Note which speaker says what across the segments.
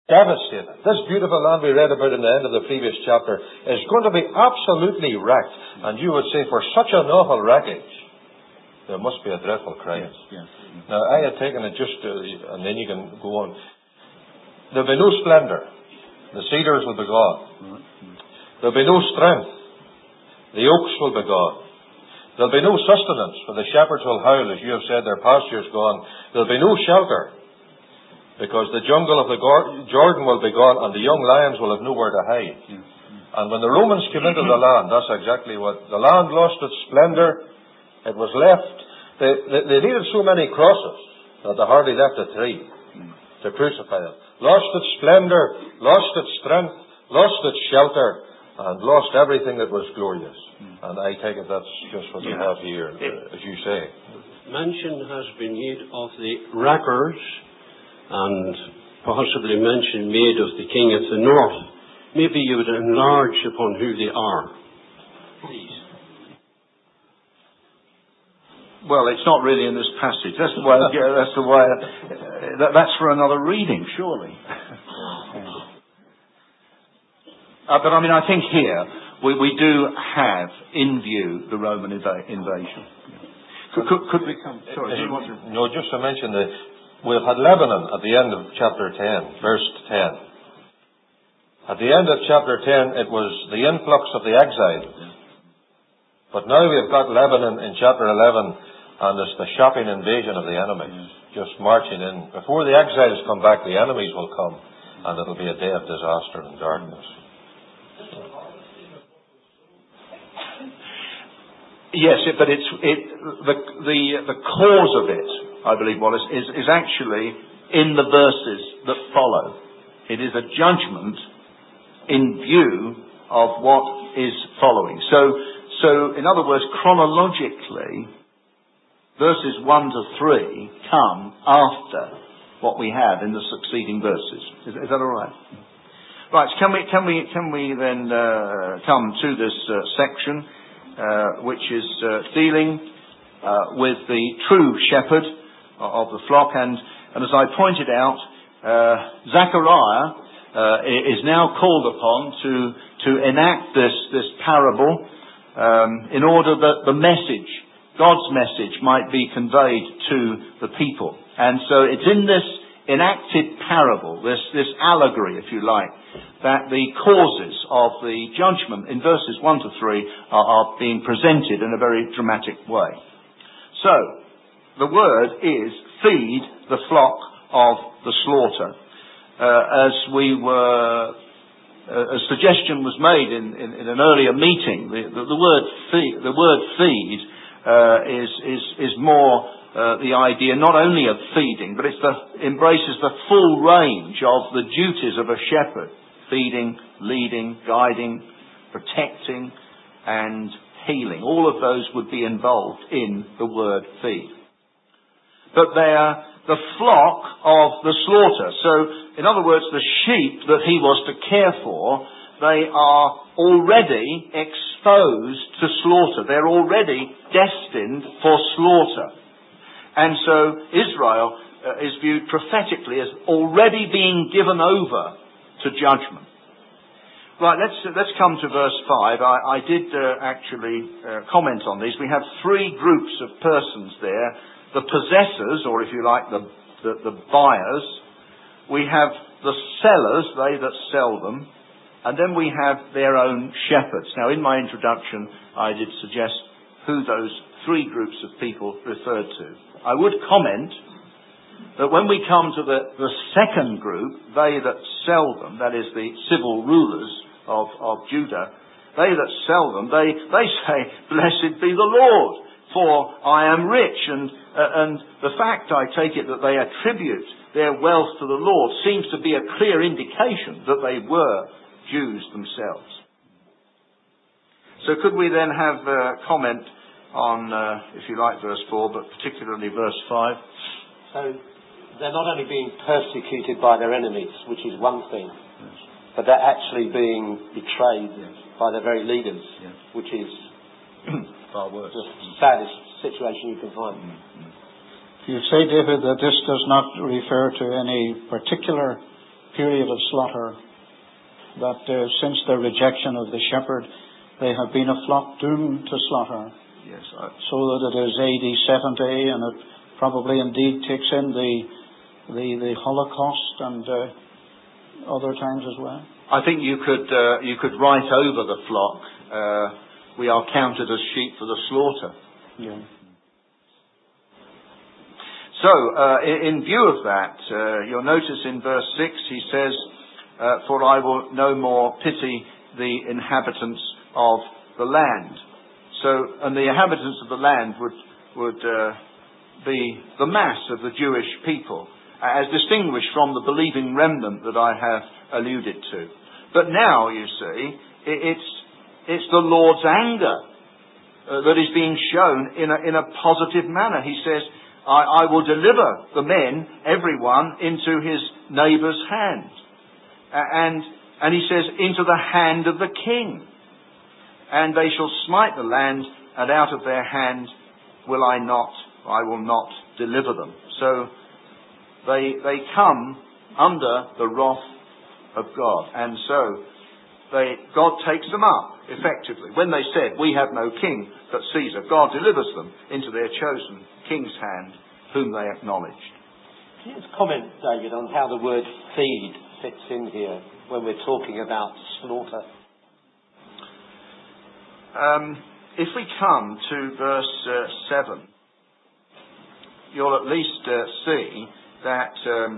Speaker 1: devastated. This beautiful land we read about in the end of the previous chapter is going to be absolutely wrecked. And you would say, for such an awful wreckage, there must be a dreadful cry.
Speaker 2: Yes, yes.
Speaker 1: Now, I had taken it just, and then you can go on. There'll be no splendour. The cedars will be gone. There'll be no strength. The oaks will be gone. There'll be no sustenance, for the shepherds will howl, as you have said, their pasture's gone. There'll be no shelter, because the jungle of the Jordan will be gone, and the young lions will have nowhere to hide. And when the Romans came into the land, that's exactly what... The land lost its splendour. It was left... They needed so many crosses that they hardly left a tree to crucify them. Lost its splendour, lost its strength, lost its shelter, and lost everything that was glorious. And I take it that's just what we have here, as you say.
Speaker 3: Mention has been made of the wreckers, and possibly mention made of the king of the north. Maybe you would enlarge upon who they are, please.
Speaker 2: Well, it's not really in this passage. That's the way. That's for another reading, surely. But I mean, I think here we do have in view the Roman invasion. Could we come? Sorry, do you want to?
Speaker 1: No, just to mention that we've had Lebanon at the end of chapter 10, verse 10. At the end of chapter 10, it was the influx of the exiles. But now we've got Lebanon in chapter 11, and it's the shocking invasion of the enemies, just marching in. Before the exiles come back, the enemies will come, and it'll be a day of disaster and darkness.
Speaker 2: Yes, but the cause of it, I believe, Wallace, is actually in the verses that follow. It is a judgment in view of what is following. So, in other words, chronologically, verses 1 to 3 come after what we have in the succeeding verses. Is that all right? Right. Can we then come to this section, which is dealing with the true shepherd of the flock, and as I pointed out, Zechariah is now called upon to enact this parable in order that the message, God's message, might be conveyed to the people. And so it's in this enacted parable, this allegory, if you like, that the causes of the judgment in verses 1 to 3 are being presented in a very dramatic way. So, the word is feed the flock of the slaughter. As a suggestion was made in an earlier meeting, the word feed is more the idea not only of feeding, but embraces the full range of the duties of a shepherd: feeding, leading, guiding, protecting, and healing. All of those would be involved in the word feed. But they are the flock of the slaughter. So, in other words, the sheep that he was to care for, they are already exposed to slaughter. They're already destined for slaughter. And so Israel is viewed prophetically as already being given over to judgment. Right, let's come to verse 5. I did actually comment on these. We have three groups of persons there. The possessors, or if you like, the buyers. We have the sellers, they that sell them. And then we have their own shepherds. Now, in my introduction, I did suggest who those three groups of people referred to. I would comment that when we come to the second group, they that sell them, that is the civil rulers of Judah, they that sell them, they say, "Blessed be the Lord, for I am rich." And the fact, I take it, that they attribute their wealth to the Lord seems to be a clear indication that they were Jews themselves. So could we then have a comment on, if you like, verse 4, but particularly verse 5?
Speaker 4: So they're not only being persecuted by their enemies, which is one thing, but they're actually being betrayed by their very leaders, which is
Speaker 2: far worse.
Speaker 4: The saddest situation you can find.
Speaker 5: You say, David, that this does not refer to any particular period of slaughter, that since their rejection of the shepherd, they have been a flock doomed to slaughter.
Speaker 2: Yes.
Speaker 5: So that it is AD 70, and it probably indeed takes in the Holocaust and other times as well.
Speaker 2: I think you could write over the flock, we are counted as sheep for the slaughter.
Speaker 5: Yeah.
Speaker 2: So, in view of that, you'll notice in verse 6 he says, for I will no more pity the inhabitants of the land. So, and the inhabitants of the land would be the mass of the Jewish people, as distinguished from the believing remnant that I have alluded to. But now, you see, it's the Lord's anger that is being shown in a positive manner. He says, I will deliver the men, everyone, into his neighbour's hand. And he says, into the hand of the king. And they shall smite the land, and out of their hand I will not deliver them. So they come under the wrath of God. And so God takes them up, effectively. When they said, we have no king but Caesar, God delivers them into their chosen king's hand, whom they acknowledged.
Speaker 4: Can you just comment, David, on how the word feed fits in here when we're talking about slaughter?
Speaker 2: If we come to verse 7, you'll at least see that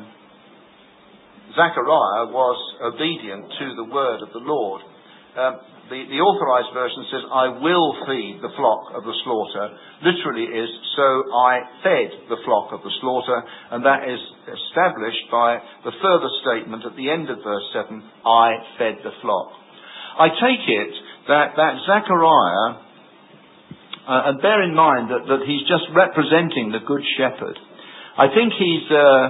Speaker 2: Zechariah was obedient to the word of the Lord. The authorized version says, I will feed the flock of the slaughter. Literally is, so I fed the flock of the slaughter. And that is established by the further statement at the end of verse 7, I fed the flock. I take it that Zechariah, and bear in mind that he's just representing the Good Shepherd. I think he's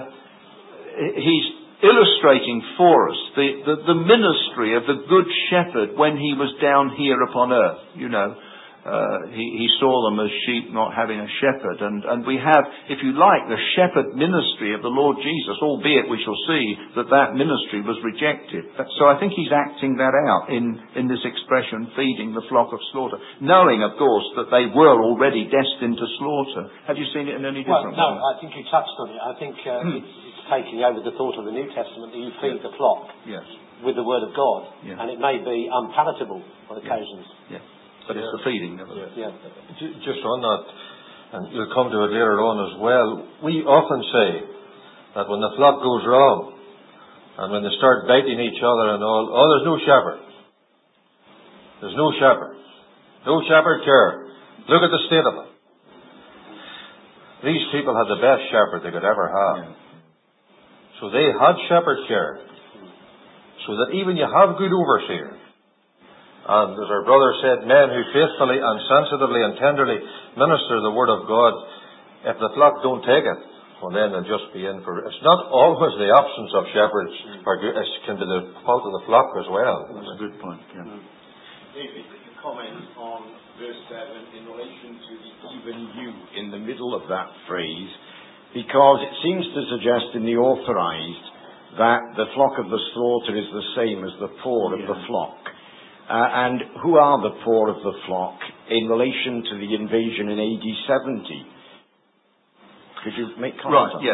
Speaker 2: illustrating for us the ministry of the Good Shepherd when he was down here upon earth. You know, he saw them as sheep not having a shepherd. And we have, if you like, the shepherd ministry of the Lord Jesus, albeit we shall see that ministry was rejected. So I think he's acting that out in this expression, feeding the flock of slaughter, knowing, of course, that they were already destined to slaughter. Have you seen it in any different way?
Speaker 4: No, I think you touched on it. I think it's taking over the thought of the New Testament that you feed the flock with the Word of God, and it may be unpalatable on occasions.
Speaker 2: Yeah. But it's the feeding of it.
Speaker 4: Yeah.
Speaker 1: Just on that, and you'll come to it later on as well, we often say that when the flock goes wrong, and when they start biting each other and all, there's no shepherd. There's no shepherd. No shepherd care. Look at the state of it. These people had the best shepherd they could ever have. Yeah. So they had shepherd care. So that even you have good overseer. And as our brother said, men who faithfully and sensitively and tenderly minister the word of God, if the flock don't take it, well then they'll just be in for... It's not always the absence of shepherds, it can be the fault of the flock as well.
Speaker 2: That's a good point, yeah.
Speaker 6: David, could you comment on verse 7 in relation to the even you in the middle of that phrase? Because it seems to suggest in the authorized that the flock of the slaughter is the same as the poor of the flock. And who are the poor of the flock in relation to the invasion in AD 70? Could you make comment on
Speaker 2: yes.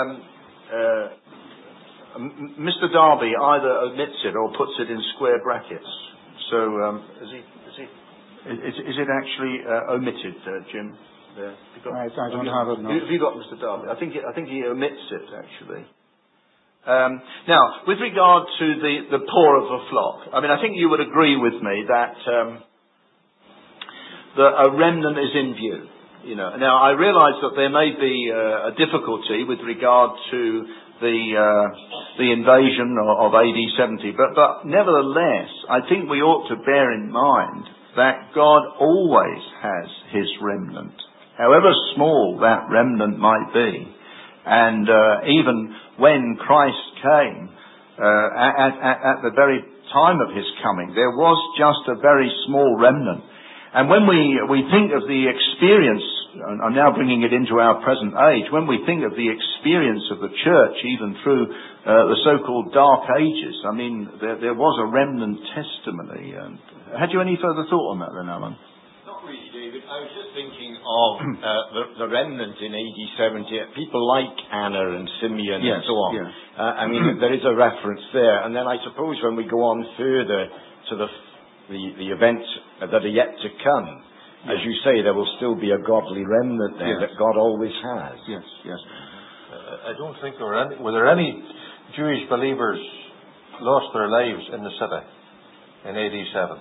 Speaker 2: Mr. Darby either omits it or puts it in square brackets. So, is it actually omitted, Jim? There.
Speaker 5: I don't have it. No.
Speaker 2: Have you got Mr. Darby? I think he omits it actually. Now, with regard to the poor of the flock, I mean, I think you would agree with me that a remnant is in view. You know. Now, I realise that there may be a difficulty with regard to the invasion of AD 70, but nevertheless, I think we ought to bear in mind that God always has His remnant, however small that remnant might be. And even when Christ came, at the very time of His coming, there was just a very small remnant. And when we think of the experience I'm now bringing it into our present age. When we think of the experience of the church, even through the so-called Dark Ages, I mean, there was a remnant testimony. And had you any further thought on that then, Alan?
Speaker 6: Not really, David. I was just thinking of the remnant in AD 70, people like Anna and Simeon and so on.
Speaker 2: Yes.
Speaker 6: I mean, there is a reference there. And then I suppose when we go on further to the events that are yet to come, as you say, there will still be a godly remnant there that God always has.
Speaker 2: Yes, yes.
Speaker 1: I don't think were there any Jewish believers lost their lives in the city in AD 70?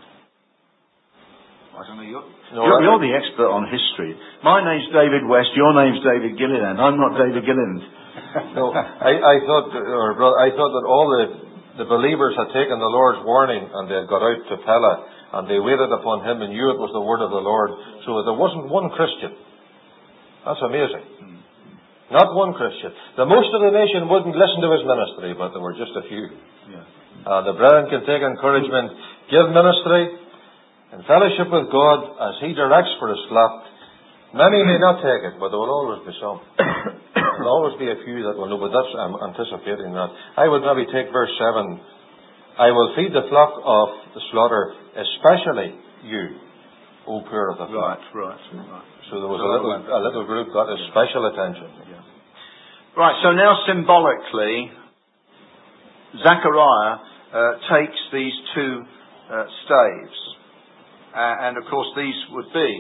Speaker 2: I don't know. You're the expert on history. My name's David West. Your name's David Gilliland. I'm not David Gilliland.
Speaker 1: No, I thought that all the believers had taken the Lord's warning and they had got out to Pella and they waited upon him and knew it was the word of the Lord. So there wasn't one Christian. That's amazing. Not one Christian. The most of the nation wouldn't listen to his ministry, but there were just a few. The brethren can take encouragement, give ministry in fellowship with God as he directs for his flock. Many may not take it, but there will always be some. There will always be a few that will know, but I'm anticipating that. I would maybe take verse 7. I will feed the flock of the slaughter, especially you, O poor of the flock.
Speaker 2: Right.
Speaker 1: So there was a little group got a special attention.
Speaker 2: Right, so now symbolically, Zechariah takes these two staves. And of course these would be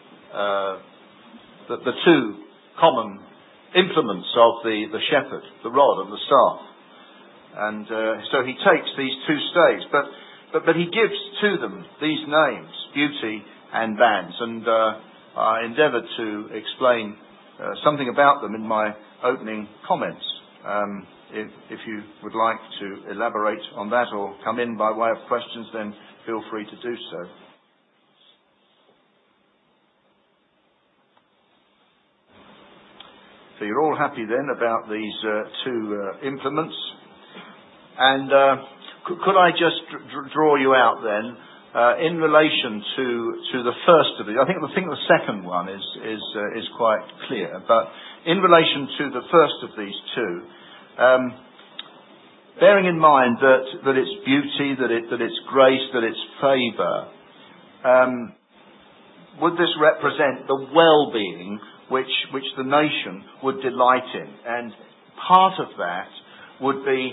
Speaker 2: the two common implements of the shepherd, the rod and the staff. And so he takes these two staves, but he gives to them these names, beauty and bands. And I endeavoured to explain something about them in my opening comments. If you would like to elaborate on that or come in by way of questions, then feel free to do so. So you're all happy then about these two implements. And could I just draw you out then in relation to the first of these? I think the second one is quite clear, but in relation to the first of these two, bearing in mind that it's beauty, that it's grace, that it's favour, would this represent the well-being which the nation would delight in? And part of that would be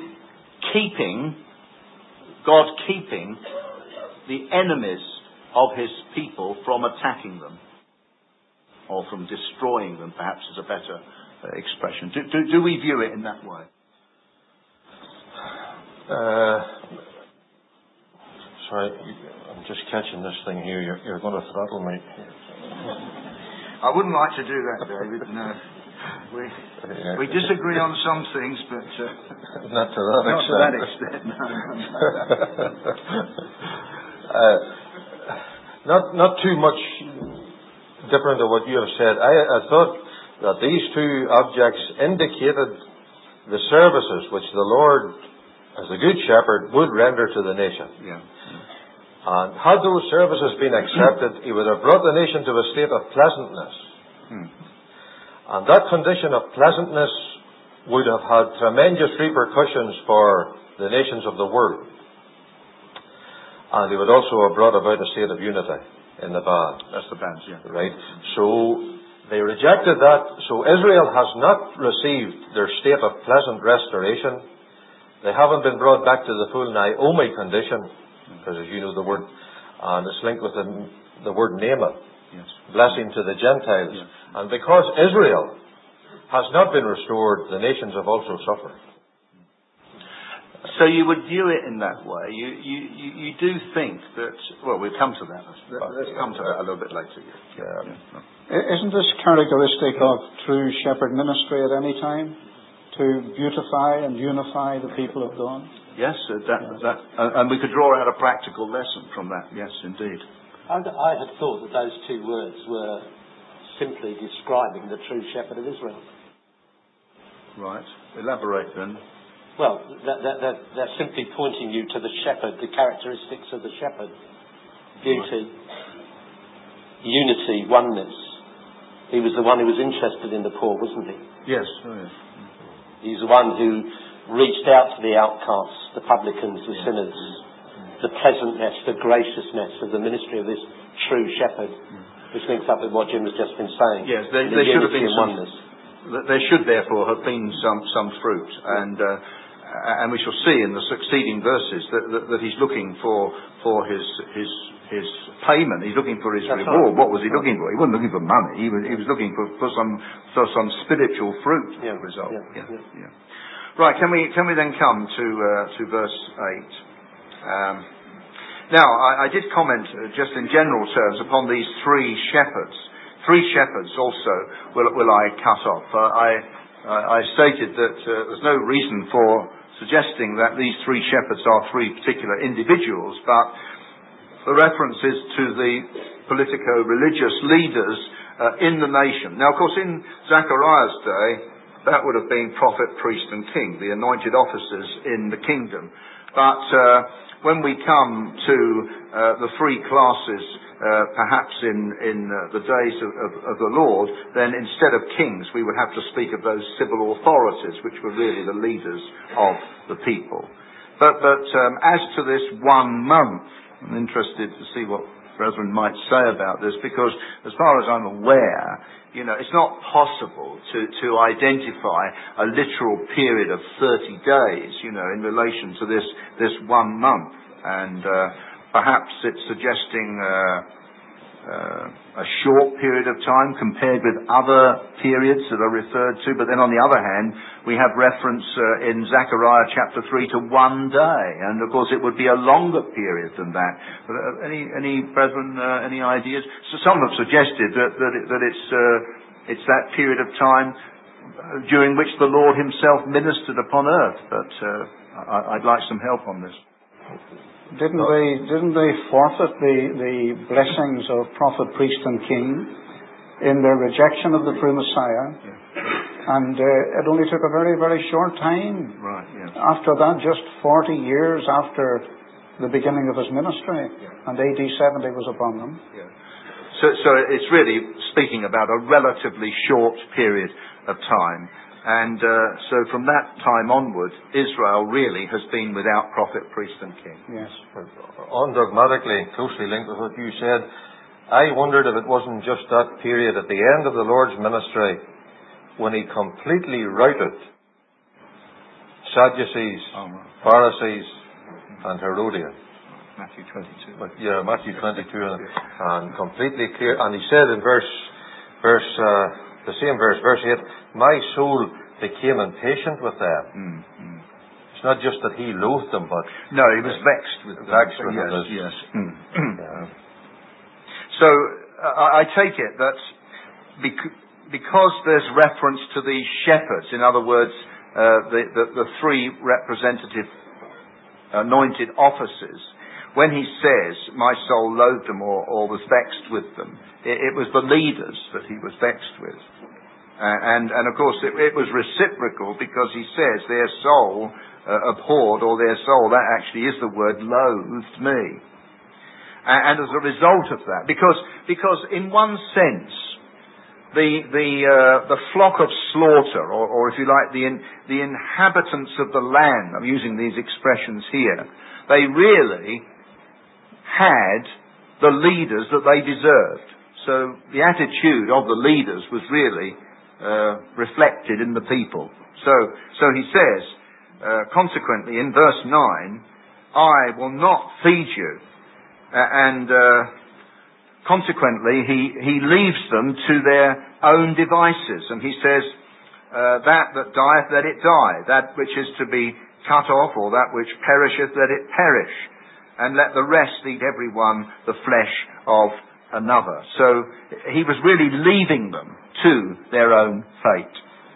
Speaker 2: God keeping the enemies of his people from attacking them, or from destroying them, perhaps is a better expression. Do we view it in that way?
Speaker 1: Sorry, I'm just catching this thing here. You're going to throttle me.
Speaker 2: I wouldn't like to do that, David. No. We disagree on some things, but
Speaker 1: not to that extent. No. Not too much different to what you have said. I thought that these two objects indicated the services which the Lord, as the Good Shepherd, would render to the nation.
Speaker 2: Yeah.
Speaker 1: And had those services been accepted, he would have brought the nation to a state of pleasantness. And that condition of pleasantness would have had tremendous repercussions for the nations of the world. And he would also have brought about a state of unity in the band.
Speaker 2: That's the bands, yeah.
Speaker 1: Right? So they rejected that. So Israel has not received their state of pleasant restoration. They haven't been brought back to the full Naomi condition. Because as you know the word, and it's linked with the word Naaman, blessing to the Gentiles.
Speaker 2: Yes.
Speaker 1: And because Israel has not been restored, the nations have also suffered.
Speaker 2: So you would view it in that way. You do think that, well, we'll come to that. Let's come to that a little bit later.
Speaker 5: Isn't this characteristic of true shepherd ministry at any time? To beautify and unify the people of God?
Speaker 2: Yes, and we could draw out a practical lesson from that. Yes, indeed.
Speaker 4: I had thought that those two words were simply describing the true shepherd of Israel.
Speaker 2: Right. Elaborate then.
Speaker 4: Well, they're simply pointing you to the shepherd, the characteristics of the shepherd. Beauty, unity, oneness, He was the one who was interested in the poor, wasn't he?
Speaker 2: Yes. Oh, yes.
Speaker 4: He's the one who reached out to the outcasts, the publicans, the sinners, the pleasantness, the graciousness of the ministry of this true shepherd, which links up with what Jim has just been saying.
Speaker 2: Yes, there should have been there should therefore have been some fruit, and we shall see in the succeeding verses that he's looking for his payment. He's looking for his reward. Right. What was he looking for? He wasn't looking for money. He was looking for some spiritual fruit result. Yeah. Right. Can we then come to verse 8? Now, I did comment just in general terms upon these three shepherds. Three shepherds also will I cut off. I stated that there's no reason for suggesting that these three shepherds are three particular individuals, but the reference is to the politico-religious leaders in the nation. Now, of course, in Zechariah's day, that would have been prophet, priest and king, the anointed officers in the kingdom. But when we come to the three classes, perhaps in the days of the Lord, then instead of kings, we would have to speak of those civil authorities, which were really the leaders of the people. But as to this 1 month, I'm interested to see what brethren might say about this, because as far as I'm aware, it's not possible to identify a literal period of 30 days, in relation to this 1 month. And perhaps it's suggesting a short period of time compared with other periods that are referred to. But then on the other hand, we have reference in Zechariah chapter 3 to 1 day. And of course it would be a longer period than that. But, any brethren, any ideas? So some have suggested that it's that period of time during which the Lord himself ministered upon earth. But I'd like some help on this.
Speaker 5: Didn't they forfeit the blessings of prophet, priest and king in their rejection of the true Messiah? Yeah. And it only took a very, very short time.
Speaker 2: Right, yes.
Speaker 5: After that, just 40 years after the beginning of his ministry, and AD 70 was upon them.
Speaker 2: Yeah. So it's really speaking about a relatively short period of time. And so from that time onward, Israel really has been without prophet, priest and king.
Speaker 5: Yes.
Speaker 1: Undogmatically, closely linked with what you said, I wondered if it wasn't just that period at the end of the Lord's ministry when he completely routed Sadducees, Pharisees and Herodians.
Speaker 2: Matthew 22.
Speaker 1: Yeah, Matthew 22, and completely clear. And he said in verse 8, my soul became impatient with them. It's not just that he loathed them, but
Speaker 2: no, he was vexed with them. Yes.
Speaker 1: Yeah.
Speaker 2: So I take it that because there's reference to these shepherds, in other words, the three representative anointed officers, when he says, my soul loathed them or was vexed with them, it was the leaders that he was vexed with. And of course it was reciprocal, because he says their soul abhorred, or their soul, that actually is the word, loathed me. And as a result of that, because in one sense, the flock of slaughter, or if you like, the inhabitants of the land, I'm using these expressions here, they really had the leaders that they deserved. So the attitude of the leaders was really reflected in the people. So he says, consequently, in verse 9, I will not feed you. And consequently, he leaves them to their own devices. And he says, that dieth, let it die. That which is to be cut off, or that which perisheth, let it perish. And let the rest eat every one the flesh of another. So he was really leaving them to their own fate.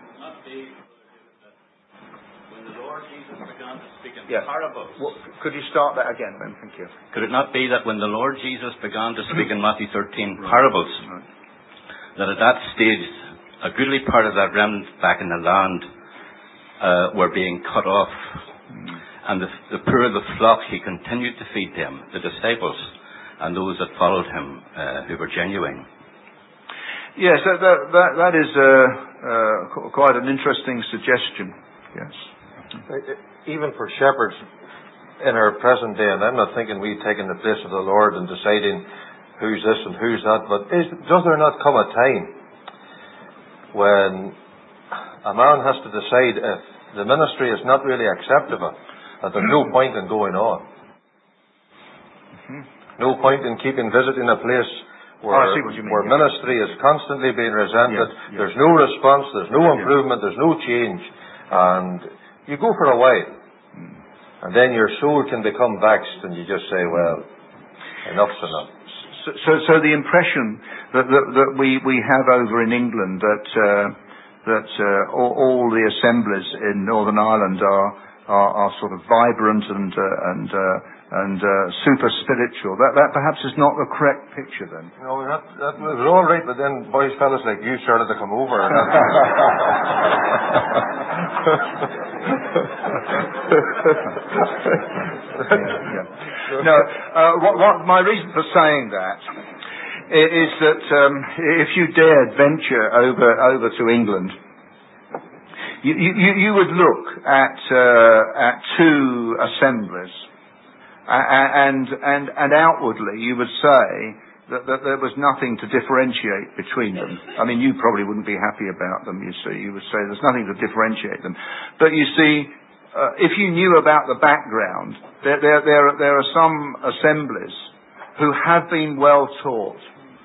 Speaker 7: When the Lord Jesus began to speak in parables.
Speaker 2: Could you start that again then? Thank you.
Speaker 7: Could it not be that when the Lord Jesus began to speak in Matthew 13 parables, that at that stage a goodly part of that remnant back in the land were being cut off, and the poor of the flock he continued to feed them, the disciples and those that followed him who were genuine?
Speaker 2: Yes, that is quite an interesting suggestion. Yes.
Speaker 1: Even for shepherds in our present day, and I'm not thinking we've taken the place of the Lord in deciding who's this and who's that, but does there not come a time when a man has to decide if the ministry is not really acceptable, that there's no point in going on? No point in keeping visiting a place where ministry is constantly being resented. Yes. There's no response, there's no improvement, there's no change. And you go for a while, and then your soul can become vexed, and you just say, well, enough's enough.
Speaker 2: So the impression that we have over in England that all the assemblies in Northern Ireland are sort of vibrant and super spiritual. That perhaps is not the correct picture then.
Speaker 1: No, that was all right, but then fellas like you started to come over. And
Speaker 2: No, what my reason for saying that is that if you dared venture over to England, you would look at two assemblies. And outwardly, you would say that there was nothing to differentiate between them. I mean, you probably wouldn't be happy about them, you see. You would say there's nothing to differentiate them. But you see, if you knew about the background, there are some assemblies who have been well taught.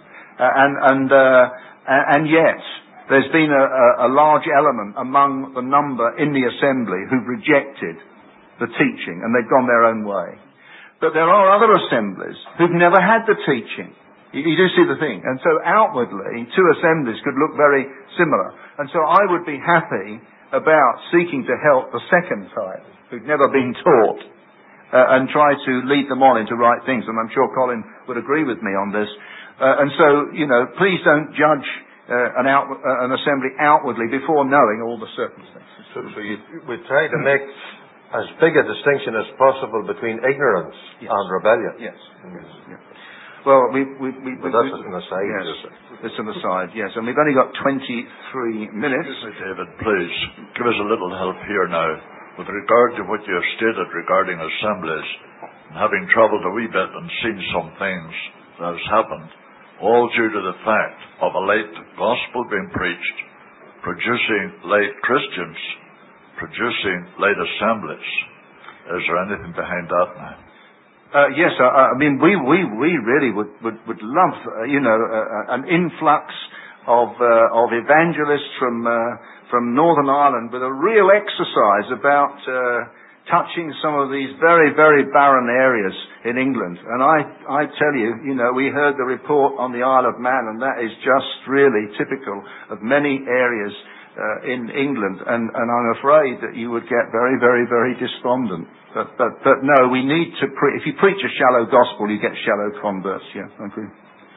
Speaker 2: And yet, there's been a large element among the number in the assembly who've rejected the teaching, and they've gone their own way. But there are other assemblies who've never had the teaching. You do see the thing. And so outwardly, two assemblies could look very similar. And so I would be happy about seeking to help the second type, who've never been taught, and try to lead them on into right things. And I'm sure Colin would agree with me on this. And so, please don't judge an assembly outwardly before knowing all the circumstances.
Speaker 1: So we try to make as big a distinction as possible between ignorance and rebellion.
Speaker 2: Yes. Yes. Well,
Speaker 1: but that's an aside.
Speaker 2: Yes, it's an aside. Yes, and we've only got 23 minutes.
Speaker 8: Excuse me, David, please give us a little help here now with regard to what you have stated regarding assemblies, and having travelled a wee bit and seen some things that has happened, all due to the fact of a late gospel being preached, producing late Christians, producing late assemblies. Is there anything behind that now?
Speaker 2: Yes, I mean we really would love an influx of evangelists from Northern Ireland with a real exercise about touching some of these very, very barren areas in England. And I tell you, we heard the report on the Isle of Man, and that is just really typical of many areas in England, and I'm afraid that you would get very, very, very despondent. But no, we need to if you preach a shallow gospel, you get shallow converts. Yeah, I agree.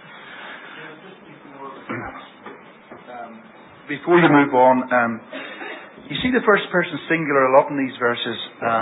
Speaker 9: Before you move on, you see the first person singular a lot in these verses.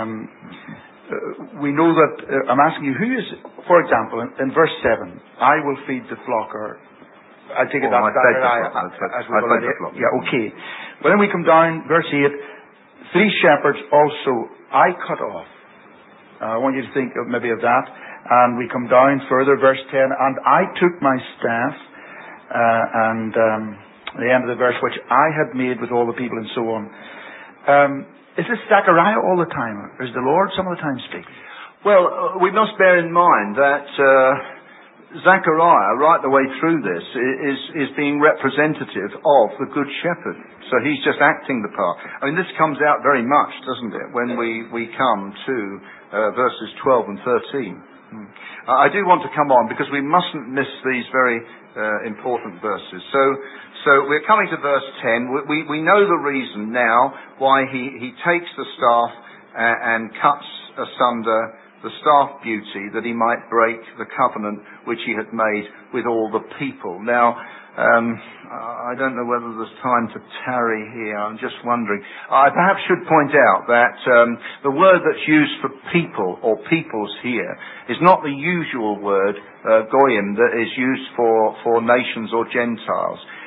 Speaker 9: We know that I'm asking you, who is, for example, in verse 7, I will feed the flock, or I take it that's Zechariah. Yeah, okay. But then we come down, verse 8, 3 shepherds also I cut off. I want you to think maybe of that. And we come down further, verse 10, and I took my staff, and the end of the verse, which I had made with all the people, and so on. Is this Zechariah all the time, or is the Lord some of the time speaking?
Speaker 2: Well, we must bear in mind that Zechariah, right the way through this, is being representative of the Good Shepherd. So he's just acting the part. I mean, this comes out very much, doesn't it, when we come to verses 12 and 13. I do want to come on, because we mustn't miss these very important verses. So we're coming to verse 10. We know the reason now why he takes the staff and cuts asunder the staff beauty, that he might break the covenant which he had made with all the people. Now, I don't know whether there's time to tarry here. I'm just wondering. I perhaps should point out that the word that's used for people or peoples here is not the usual word, goyim, that is used for nations or Gentiles.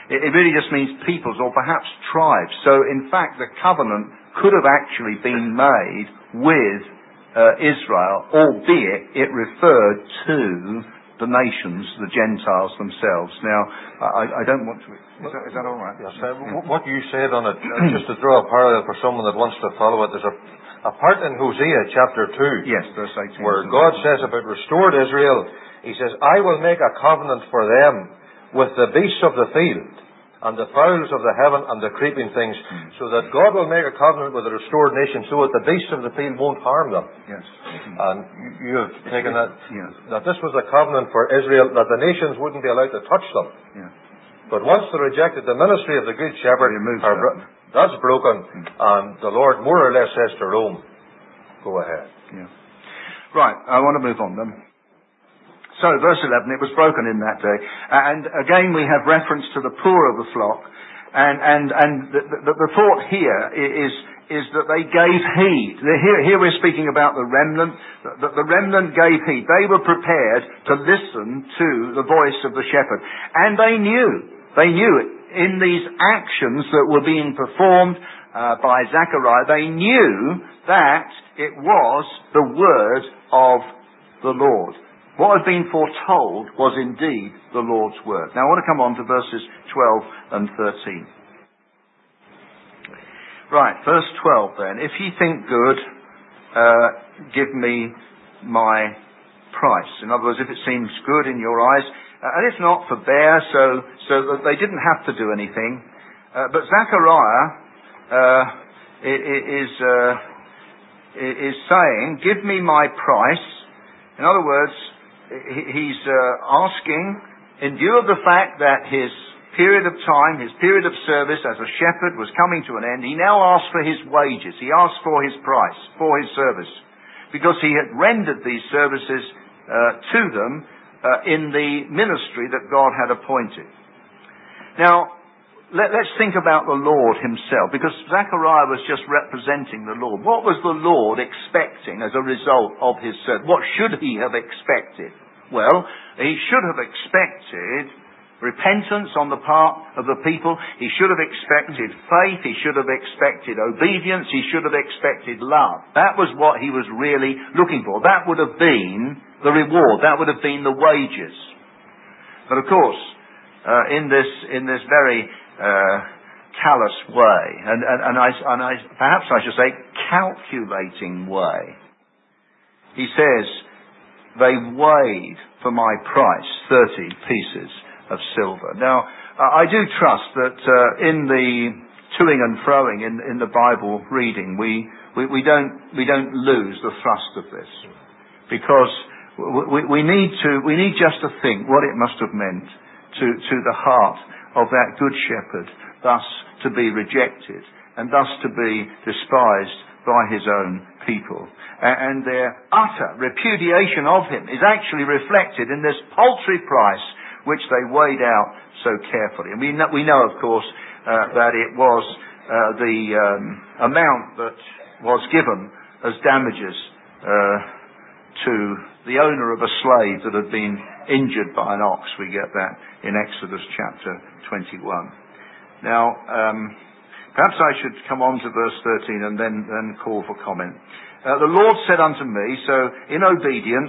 Speaker 9: It really just means peoples or perhaps tribes. So in fact the covenant could have actually been made with Israel, albeit it referred to the nations, the Gentiles themselves. Now, I don't want to... Is that all right?
Speaker 1: Yes. What you said on it, just to draw a parallel for someone that wants to follow it, there's a part in Hosea chapter 2.
Speaker 9: Yes, verse 18.
Speaker 1: Where God says about restored Israel, He says, I will make a covenant for them with the beasts of the field and the fowls of the heaven and the creeping things, so that God will make a covenant with the restored nation so that the beasts of the field won't harm them.
Speaker 9: Yes.
Speaker 1: And you have taken that, that this was a covenant for Israel, that the nations wouldn't be allowed to touch them.
Speaker 9: Yeah.
Speaker 1: But once they rejected the ministry of the Good Shepherd, that's broken, and the Lord more or less says to Rome, go ahead.
Speaker 9: Yeah. Right, I want to move on then. So, verse 11, it was broken in that day. And again we have reference to the poor of the flock. And the thought here is that they gave heed. Here we're speaking about the remnant. The remnant gave heed. They were prepared to listen to the voice of the shepherd. And they knew it. In these actions that were being performed by Zechariah, they knew that it was the word of the Lord. What had been foretold was indeed the Lord's word. Now I want to come on to verses 12 and 13. Right, verse 12 then. If ye think good, give me my price. In other words, if it seems good in your eyes, and if not, forbear, so that they didn't have to do anything. But Zechariah is saying, give me my price. In other words, he's asking, in view of the fact that his period of time, his period of service as a shepherd was coming to an end, he now asks for his wages. He asks for his price, for his service. Because he had rendered these services to them in the ministry that God had appointed. Now, let's think about the Lord himself, because Zechariah was just representing the Lord. What was the Lord expecting as a result of his service? What should he have expected? Well, he should have expected repentance on the part of the people. He should have expected faith. He should have expected obedience. He should have expected love. That was what he was really looking for. That would have been the reward. That would have been the wages. But of course, in this very callous way, and perhaps I should say calculating way, he says, they weighed for my price 30 pieces of silver. Now, I do trust that in the toing and froing in the Bible reading, we don't lose the thrust of this, because we need just to think what it must have meant to the heart of that good shepherd, thus to be rejected and thus to be despised by his own people. And their utter repudiation of him is actually reflected in this paltry price which they weighed out so carefully. And we know of course, that it was the amount that was given as damages to the owner of a slave that had been injured by an ox. We get that in Exodus chapter 21. Now, perhaps I should come on to verse 13 and then call for comment. The Lord said unto me, so in obedience,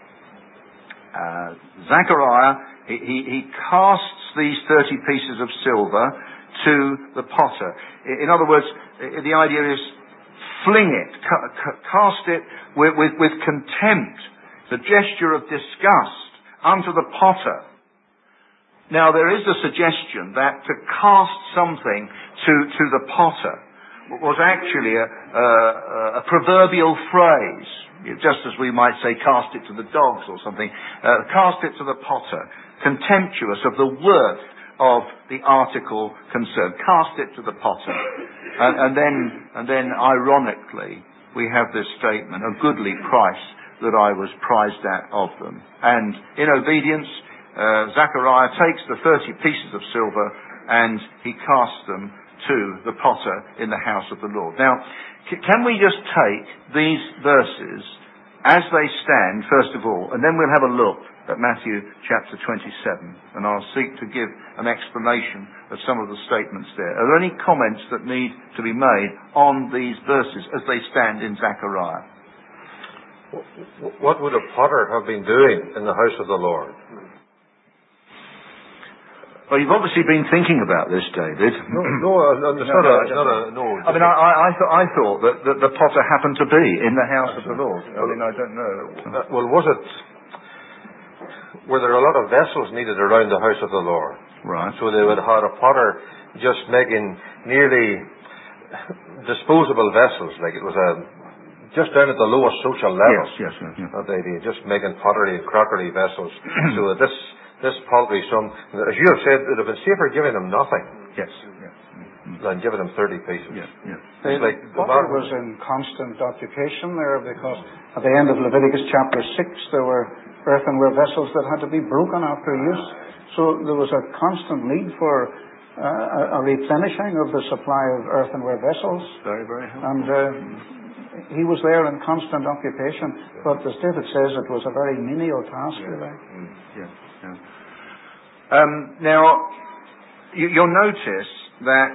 Speaker 9: Zechariah, he casts these 30 pieces of silver to the potter. In other words, the idea is fling it, cast it with contempt, the gesture of disgust unto the potter. Now there is a suggestion that to cast something to the potter was actually a proverbial phrase, just as we might say cast it to the dogs or something. Cast it to the potter, contemptuous of the worth of the article concerned. Cast it to the potter. And then ironically we have this statement, a goodly price that I was prized at of them. And in obedience, Zechariah takes the 30 pieces of silver and he casts them to the potter in the house of the Lord. Now, can we just take these verses as they stand, first of all, and then we'll have a look at Matthew chapter 27, and I'll seek to give an explanation of some of the statements there. Are there any comments that need to be made on these verses as they stand in Zechariah?
Speaker 1: What would a potter have been doing in the house of the Lord?
Speaker 9: Well, you've obviously been thinking about this, David.
Speaker 1: No. I mean,
Speaker 9: I thought that the potter happened to be in the house of the Lord. I mean, I don't know.
Speaker 1: Well, were there a lot of vessels needed around the house of the Lord?
Speaker 9: Right.
Speaker 1: So they would have had a potter just making nearly disposable vessels, like it was just down at the lowest social level.
Speaker 9: Yes.
Speaker 1: That idea, just making pottery and crockery vessels. So that this poultry, as you have said, it would have been safer giving them nothing.
Speaker 9: Yes.
Speaker 1: Than giving them 30 pieces.
Speaker 5: The potter was in constant occupation there, because at the end of Leviticus chapter 6 there were earthenware vessels that had to be broken after use. So there was a constant need for a replenishing of the supply of earthenware vessels.
Speaker 9: Very, very helpful.
Speaker 5: And he was there in constant occupation. But as David says, it was a very menial task.
Speaker 9: Now, you'll notice that,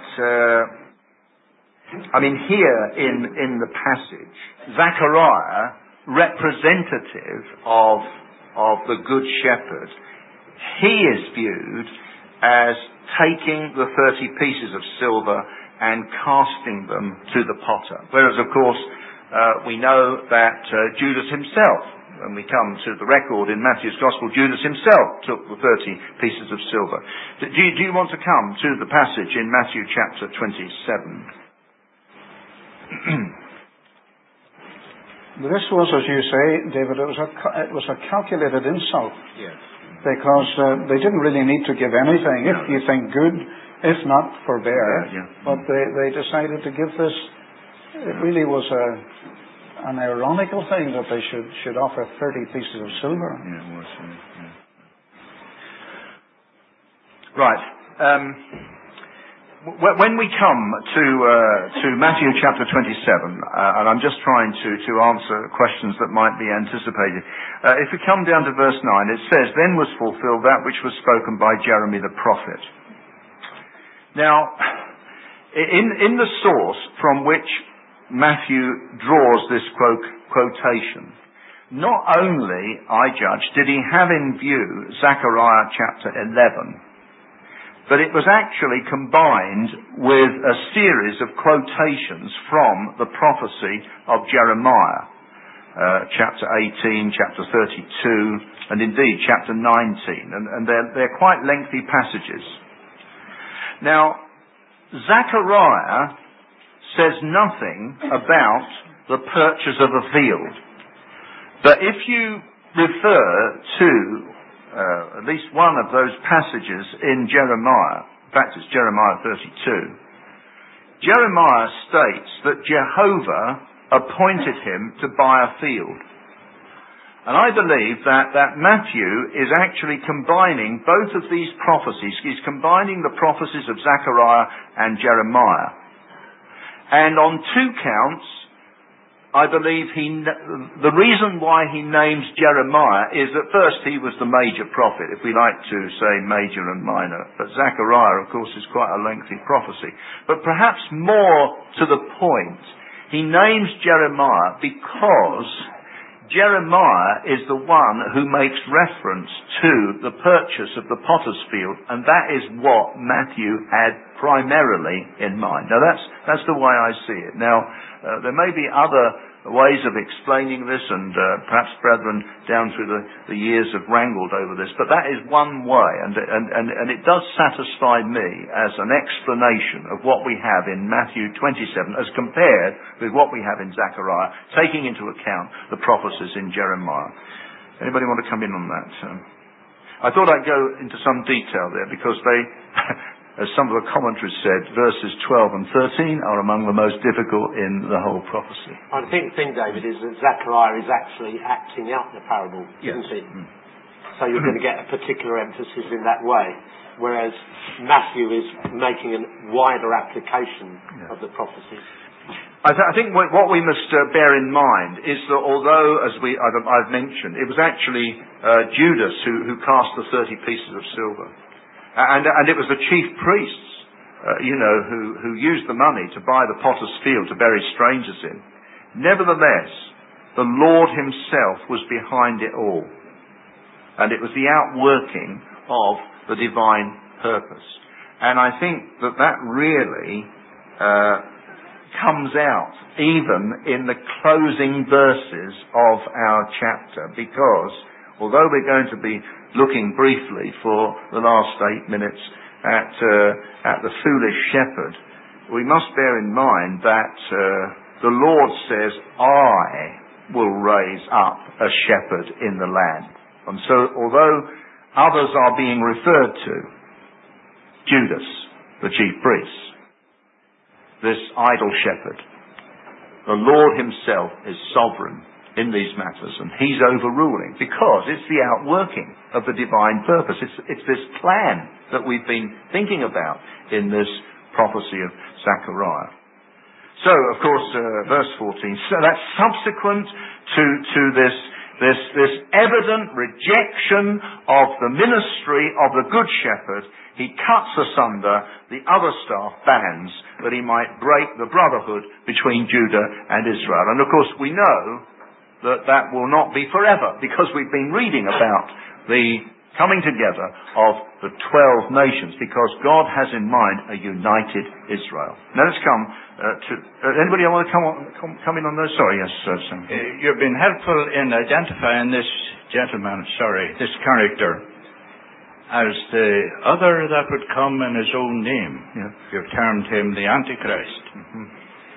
Speaker 9: here in the passage, Zechariah, representative of the Good Shepherd, he is viewed as taking the 30 pieces of silver and casting them to the potter. Whereas, of course, we know that Judas himself, when we come to the record in Matthew's Gospel, Judas himself took the 30 pieces of silver. Do you want to come to the passage in Matthew chapter 27?
Speaker 5: This was, as you say, David, it was a calculated insult.
Speaker 9: Yes.
Speaker 5: Because they didn't really need to give anything. If you think good, if not, forbear. But they decided to give this. It really was an ironical thing that they should offer 30 pieces of silver.
Speaker 9: Yeah, it was. Right. When we come to Matthew chapter 27, and I'm just trying to answer questions that might be anticipated. If we come down to verse 9, it says, "Then was fulfilled that which was spoken by Jeremy the prophet." Now, in the source from which Matthew draws this quotation, not only, I judge, did he have in view Zechariah chapter 11, but it was actually combined with a series of quotations from the prophecy of Jeremiah, chapter 18, chapter 32, and indeed chapter 19. And they're quite lengthy passages. Now, Zechariah says nothing about the purchase of a field. But if you refer to at least one of those passages in Jeremiah, in fact it's Jeremiah 32, Jeremiah states that Jehovah appointed him to buy a field. And I believe that Matthew is actually combining both of these prophecies. He's combining the prophecies of Zechariah and Jeremiah. And on two counts, I believe the reason why he names Jeremiah is that first he was the major prophet, if we like to say major and minor. But Zechariah, of course, is quite a lengthy prophecy. But perhaps more to the point, he names Jeremiah because Jeremiah is the one who makes reference to the purchase of the potter's field, and that is what Matthew had primarily in mind. Now that's the way I see it. Now there may be other ways of explaining this, and perhaps brethren down through the years have wrangled over this, but that is one way, and it does satisfy me as an explanation of what we have in Matthew 27 as compared with what we have in Zechariah, taking into account the prophecies in Jeremiah. Anybody want to come in on that? I thought I'd go into some detail there because they as some of the commentaries said, verses 12 and 13 are among the most difficult in the whole prophecy.
Speaker 4: I think the thing, David, is that Zechariah is actually acting out the parable, isn't he? So you're going to get a particular emphasis in that way, whereas Matthew is making a wider application of the prophecies.
Speaker 2: I think what we must bear in mind is that although, as I've mentioned, it was actually Judas who cast the 30 pieces of silver, and it was the chief priests, who used the money to buy the potter's field to bury strangers in. Nevertheless, the Lord himself was behind it all, and it was the outworking of the divine purpose. And I think that really comes out even in the closing verses of our chapter, because although we're going to be looking briefly for the last 8 minutes at the foolish shepherd, we must bear in mind that the Lord says, I will raise up a shepherd in the land. And so although others are being referred to, Judas, the chief priest, this idol shepherd, the Lord himself is sovereign in these matters, and he's overruling, because it's the outworking of the divine purpose. It's this plan that we've been thinking about in this prophecy of Zechariah. So, of course, verse 14, so that's subsequent to this evident rejection of the ministry of the Good Shepherd. He cuts asunder the other staff bands that he might break the brotherhood between Judah and Israel. And of course we know that will not be forever, because we've been reading about the coming together of the 12 nations, because God has in mind a united Israel. Now let's come to... anybody want to come in on those? Sorry, yes, Sam.
Speaker 10: You've been helpful in identifying this this character, as the other that would come in his own name.
Speaker 2: Yeah.
Speaker 10: You've termed him the Antichrist.
Speaker 2: Mm-hmm.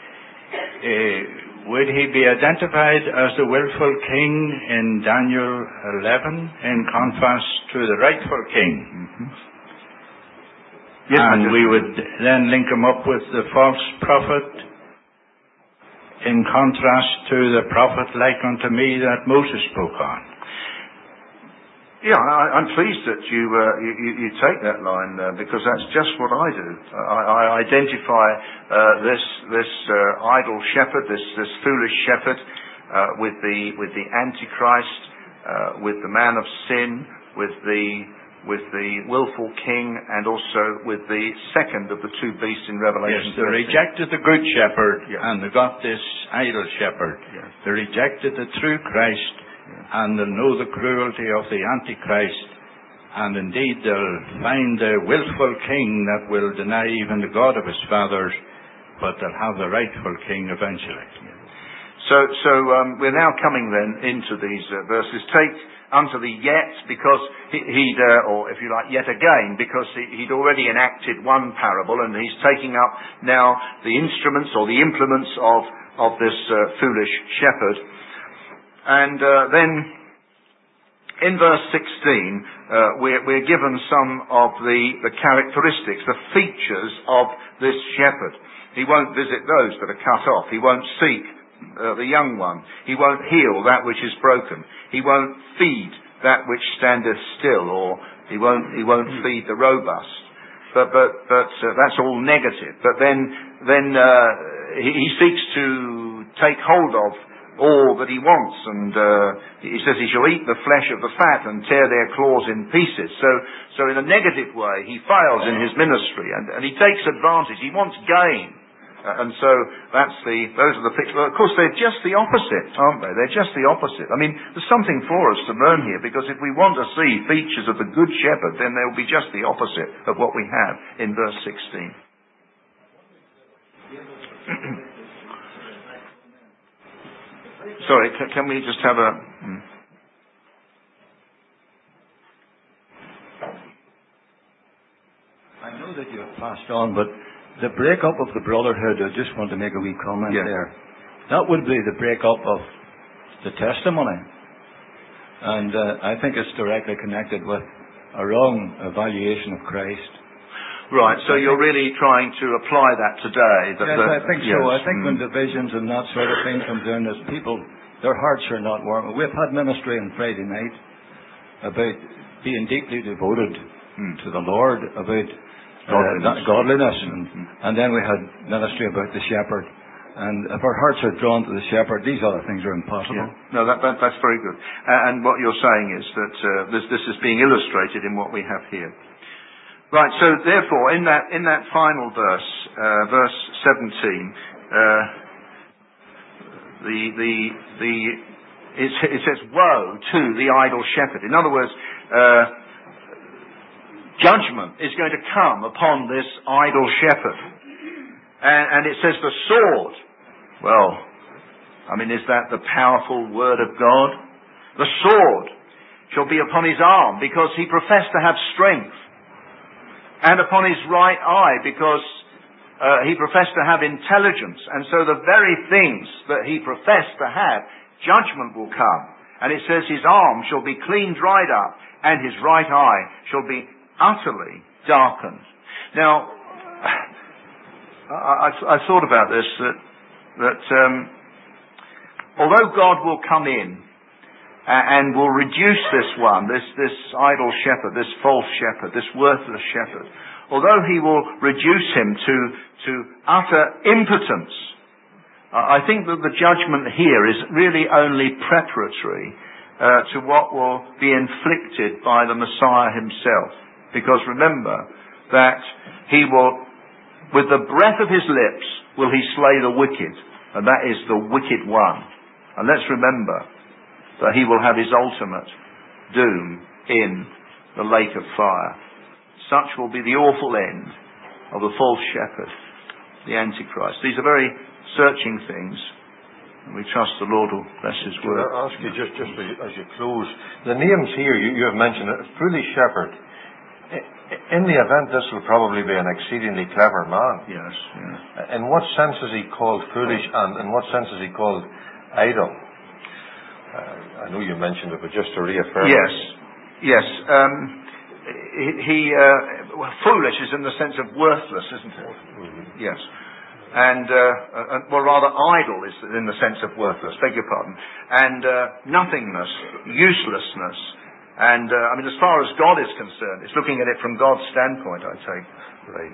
Speaker 10: Would he be identified as the willful king in Daniel 11 in contrast to the rightful king?
Speaker 2: Mm-hmm. Yes,
Speaker 10: and we would then link him up with the false prophet in contrast to the prophet like unto me that Moses spoke on.
Speaker 2: Yeah, I'm pleased that you take that line, because that's just what I do. I identify this idol shepherd, this foolish shepherd, with the Antichrist, with the man of sin, with the willful king, and also with the second of the two beasts in Revelation.
Speaker 10: Yes, they rejected the good shepherd,
Speaker 2: yeah,
Speaker 10: and they got this idol shepherd.
Speaker 2: Yes.
Speaker 10: They rejected the true Christ, and they'll know the cruelty of the Antichrist, and indeed they'll find the willful king that will deny even the God of his fathers, but they'll have the rightful king eventually.
Speaker 2: So we're now coming then into these verses. Take unto the yet, because he'd, or if you like, yet again, because he'd already enacted one parable, and he's taking up now the instruments or the implements of this foolish shepherd. And then in verse 16, we're given some of the characteristics, the features of this shepherd. He won't visit those that are cut off. He won't seek the young one. He won't heal that which is broken. He won't feed that which standeth still, or he won't feed the robust. But that's all negative. But then he seeks to take hold of all that he wants, and he says he shall eat the flesh of the fat and tear their claws in pieces. So in a negative way, he fails in his ministry, and he takes advantage. He wants gain, and so those are the pictures. Of course, they're just the opposite, aren't they? They're just the opposite. I mean, there's something for us to learn here, because if we want to see features of the Good Shepherd, then they'll be just the opposite of what we have in verse 16. Sorry, can we just have a...
Speaker 11: I know that you have passed on, but the breakup of the brotherhood, I just want to make a wee comment there. That would be the breakup of the testimony. And I think it's directly connected with a wrong evaluation of Christ.
Speaker 2: Right, so you're really trying to apply that today?
Speaker 11: Yes, I think so. I think when divisions and that sort of thing comes in, as people, their hearts are not warm. We've had ministry on Friday night about being deeply devoted to the Lord, about godliness. And then we had ministry about the shepherd. And if our hearts are drawn to the shepherd, these other things are impossible.
Speaker 2: Yeah. No, that's very good. And what you're saying is that this is being illustrated in what we have here. Right. So therefore, in that final verse, verse 17, it says, "Woe to the idle shepherd." In other words, judgment is going to come upon this idle shepherd. And it says the sword. Well, I mean, is that the powerful word of God? The sword shall be upon his arm because he professed to have strength. And upon his right eye because he professed to have intelligence. And so the very things that he professed to have, judgment will come. And it says his arm shall be clean dried up and his right eye shall be utterly darkened. Now, I've thought about this, that although God will come in and will reduce this one, this idle shepherd, this false shepherd, this worthless shepherd, although he will reduce him to utter impotence, I think that the judgment here is really only preparatory to what will be inflicted by the Messiah himself. Because remember that he will, with the breath of his lips, will he slay the wicked, and that is the wicked one. And let's remember that he will have his ultimate doom in the lake of fire. Such will be the awful end of the false shepherd, the Antichrist. These are very searching things, and we trust the Lord will bless his word.
Speaker 1: Can I ask you, just as you close, the names here, you have mentioned it, foolish shepherd. In the event, this will probably be an exceedingly clever man.
Speaker 2: Yes. Yeah.
Speaker 1: In what sense is he called foolish, and in what sense is he called idle? I know you mentioned it, but just to reaffirm.
Speaker 2: Yes. Foolish is in the sense of worthless, isn't it?
Speaker 1: Mm-hmm.
Speaker 2: Yes. And rather idle is in the sense of worthless, beg your pardon. And nothingness, uselessness. And, as far as God is concerned, it's looking at it from God's standpoint, I take.
Speaker 1: Right.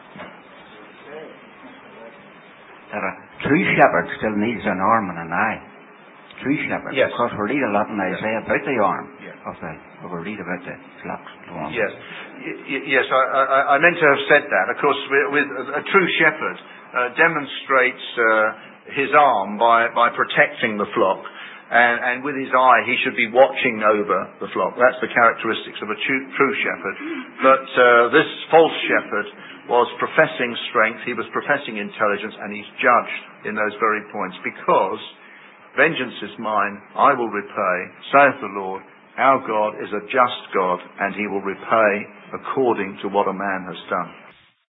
Speaker 12: That a true shepherd still needs an arm and an eye. True shepherd.
Speaker 2: Yes.
Speaker 12: Because we read a lot in Isaiah about the arm.
Speaker 2: Yes.
Speaker 12: We read about the flocks.
Speaker 2: Yes. Yes, I meant to have said that. Of course, with a true shepherd demonstrates his arm by protecting the flock. And with his eye, he should be watching over the flock. That's the characteristics of a true shepherd. But this false shepherd was professing strength, he was professing intelligence, and he's judged in those very points. Because vengeance is mine, I will repay, saith the Lord. Our God is a just God, and he will repay according to what a man has done.